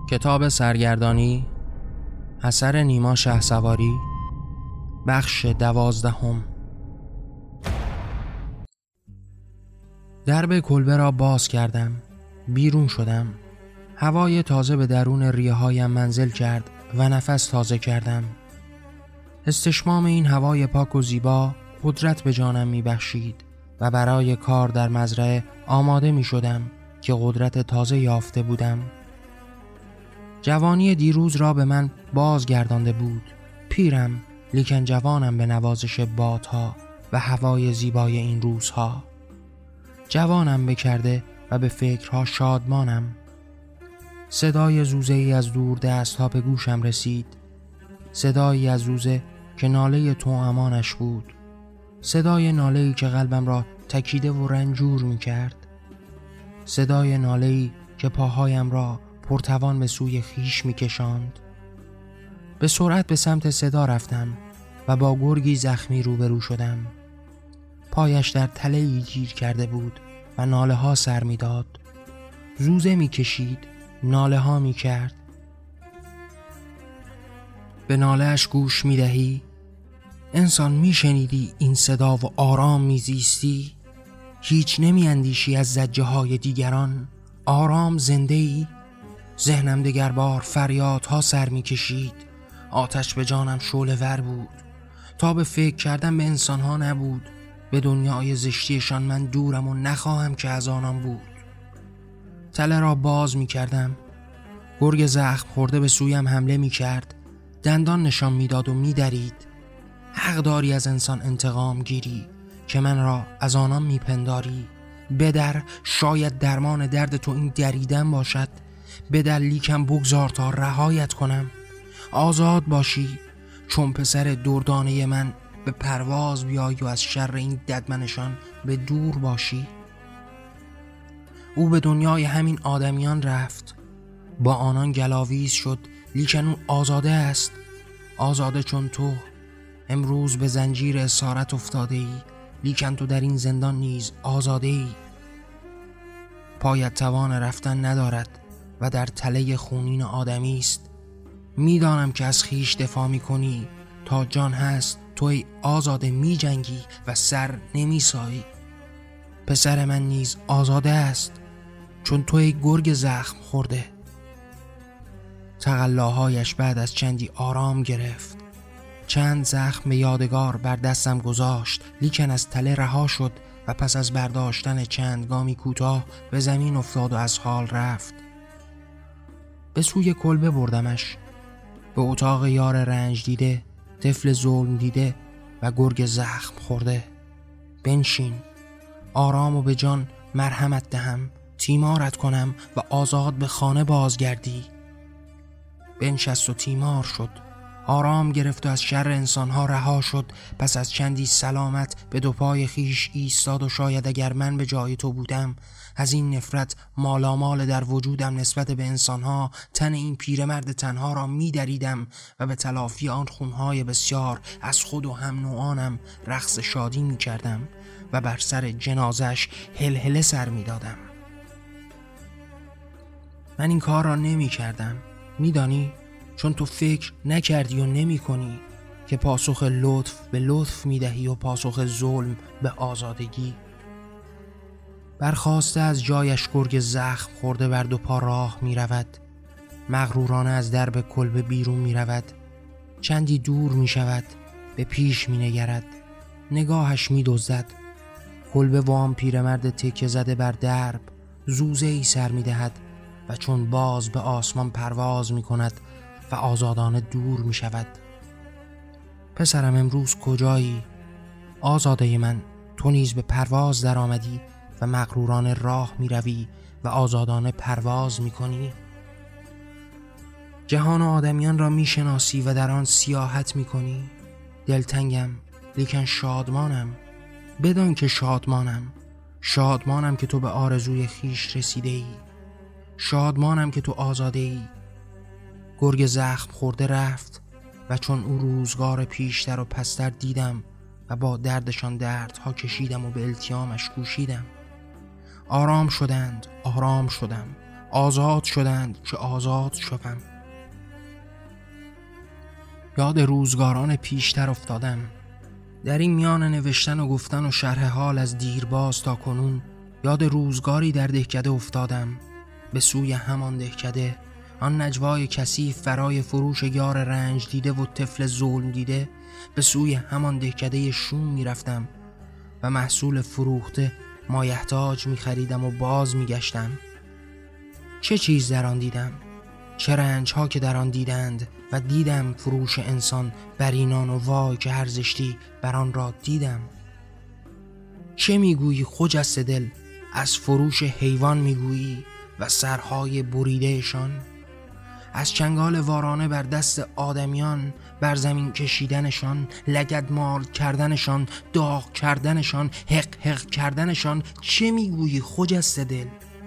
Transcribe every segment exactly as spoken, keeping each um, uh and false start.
کتاب سرگردانی، اثر نیما شهسواری، بخش دوازدهم. درب کلبه را باز کردم. بیرون شدم. هوای تازه به درون ریه هایم منزل کرد و نفس تازه کردم. استشمام این هوای پاک و زیبا قدرت به جانم می بخشید و برای کار در مزرعه آماده می شدم که قدرت تازه یافته بودم. جوانی دیروز را به من بازگردانده بود. پیرم لیکن جوانم به نوازش بادها و هوای زیبای این روزها. جوانم بکرده و به فکرها شادمانم. صدای زوزه ای از دور دست ها به گوشم رسید. صدایی از زوزه که ناله توامانش بود. صدای ناله ای که قلبم را تکیده و رنجور می کرد. صدای ناله ای که پاهایم را پرتوان به سوی خیش می کشاند. به سرعت به سمت صدا رفتم و با گرگی زخمی روبرو شدم. پایش در تله‌ای گیر کرده بود و ناله ها سر می داد. زوزه می کشید، ناله ها می کرد. به ناله اش گوش می دهی؟ انسان می شنیدی این صدا و آرام می زیستی؟ هیچ نمی اندیشی از زجه های دیگران؟ آرام زنده ای؟ ذهنم دگر بار فریادها سر می کشید. آتش به جانم شعله ور بود. تا به فکر کردم به انسانها نبود. به دنیای زشتیشان من دورم و نخواهم که از آنان بود. تله را باز می کردم. گرگ زخم خورده به سویم حمله می کرد. دندان نشان می داد و می درید. حق داری از انسان انتقام گیری که من را از آنان می پنداری. بدر، شاید درمان درد تو این دریدن باشد. بدر لیکن بگذار تا رهایت کنم. آزاد باشی چون پسر دردانه من به پرواز بیایی و از شر این ددمنشان به دور باشی. او به دنیای همین آدمیان رفت. با آنان گلاویز شد لیکن او آزاده است. آزاده چون تو. امروز به زنجیر اسارت افتاده ای لیکن تو در این زندان نیز آزاده ای. پایت توان رفتن ندارد و در تله خونین آدمی است. میدانم که از خیش دفاع می کنی. تا جان هست توی آزاده می جنگی و سر نمی سایی. پسر من نیز آزاده است چون توی گرگ زخم خورده. تقلاهایش بعد از چندی آرام گرفت. چند زخم یادگار بر دستم گذاشت لیکن از تله رها شد و پس از برداشتن چند گامی کوتاه به زمین افتاد و از حال رفت. به سوی کلبه بردمش. به اتاق یار رنج دیده، طفل ظلم دیده و گرگ زخم خورده. بنشین. آرام و به جان مرحمت دهم، تیمارت کنم و آزاد به خانه بازگردی. بنشست و تیمار شد. آرام گرفت و از شر انسانها رها شد. پس از چندی سلامت به دو پای خیش ایستاد و شاید اگر من به جای تو بودم از این نفرت مالامال در وجودم نسبت به انسانها تن این پیرمرد تنها را می دریدم و به تلافی آن خونهای بسیار از خود و هم نوعانم رقص شادی می کردم و بر سر جنازش هلهله سر می دادم. من این کار را نمی کردم. می دانی؟ چون تو فکر نکردی و نمی کنی که پاسخ لطف به لطف می دهی و پاسخ ظلم به آزادگی. برخاسته از جایش گرگ زخم خورده بر دو پا راه می رود. مغرورانه از درب کلبه بیرون می رود. چندی دور می شود. به پیش می نگرد. نگاهش می دزدد. کلبه وام پیرمرد تکه زده بر درب زوزه ای سر می دهد و چون باز به آسمان پرواز می کند و آزادانه دور می شود. پسرم امروز کجایی؟ آزاده من، تو نیز به پرواز در آمدی و مغرورانه راه می روی و آزادانه پرواز می کنی. جهان آدمیان را می شناسی و در آن سیاحت می کنی. دلتنگم لیکن شادمانم. بدان که شادمانم. شادمانم که تو به آرزوی خیش رسیده ای. شادمانم که تو آزاده ای. گرگ زخم خورده رفت و چون او روزگار پیشتر و پستر دیدم و با دردشان دردها کشیدم و به التیامش کوشیدم. آرام شدند، آرام شدم. آزاد شدند که آزاد شدم. یاد روزگاران پیشتر افتادم. در این میان نوشتن و گفتن و شرح حال از دیرباز تا کنون یاد روزگاری در دهکده افتادم، به سوی همان دهکده، آن نجوای کثیف برای فروش یار رنج دیده و طفل ظلم دیده. به سوی همان دهکده شوم می رفتم و محصول فروخته مایحتاج می خریدم و باز می گشتم. چه چیز در آن دیدم، چه رنج ها که در آن دیدند و دیدم فروش انسان بر اینان و وای که هر زشتی بر آن را دیدم. چه میگویی خجسته دل، از فروش حیوان میگویی و سرهای بریدهشان، از چنگال وارانه بر دست آدمیان، بر زمین کشیدنشان، لگدمال کردنشان، داغ کردنشان، حق حق کردنشان. چه میگویی خجسته دل؟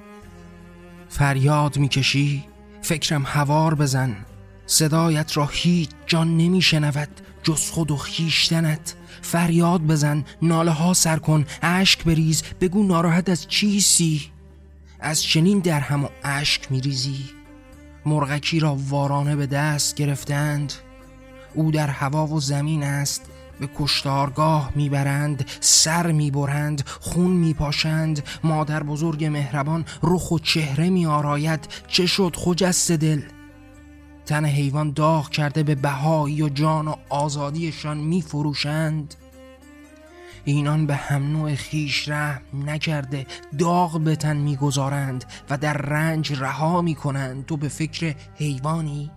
فریاد میکشی؟ فکرم هوار بزن، صدایت را هیچ جان نمیشنود جز خود و خیشتنت. فریاد بزن، ناله ها سر کن، اشک بریز، بگو ناراحت از چیستی؟ از چنین درهم و اشک میریزی؟ مرغکی را وارانه به دست گرفتند، او در هوا و زمین است، به کشتارگاه میبرند، سر میبرند، خون میپاشند. مادر بزرگ مهربان رخ و چهره میآراید. چه شد خجسته دل؟ تن حیوان داغ کرده به بهایی و جان و آزادیشان میفروشند. اینان به هم نوع خیش رحم نکرده داغ به تن میگذارند و در رنج رها میکنند. تو به فکر حیوانی؟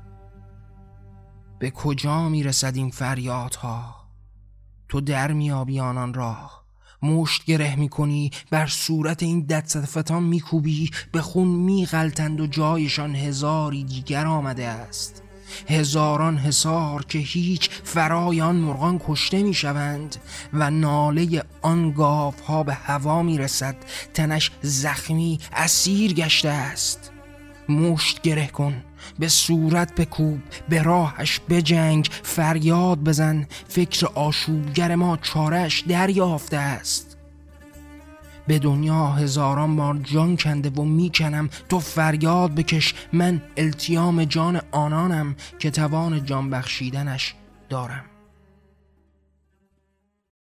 به کجا میرسد این فریادها؟ تو در میابی آنان را، مشت گره میکنی، بر صورت این ددستان میکوبی، به خون میغلطند و جایشان هزاری دیگر آمده است. هزاران حصار که هیچ فرای آن مرغان کشته میشوند و ناله آن گاوها به هوا میرسد. تنش زخمی اسیر گشته است. مشت گره کن، به صورت بکوب، به راهش بجنگ، فریاد بزن. فکر آشوبگر ما چارش دریافته است. به دنیا هزاران بار جان کنده و میکنم، تو فریاد بکش، من التیام جان آنانم که توان جان بخشیدنش دارم.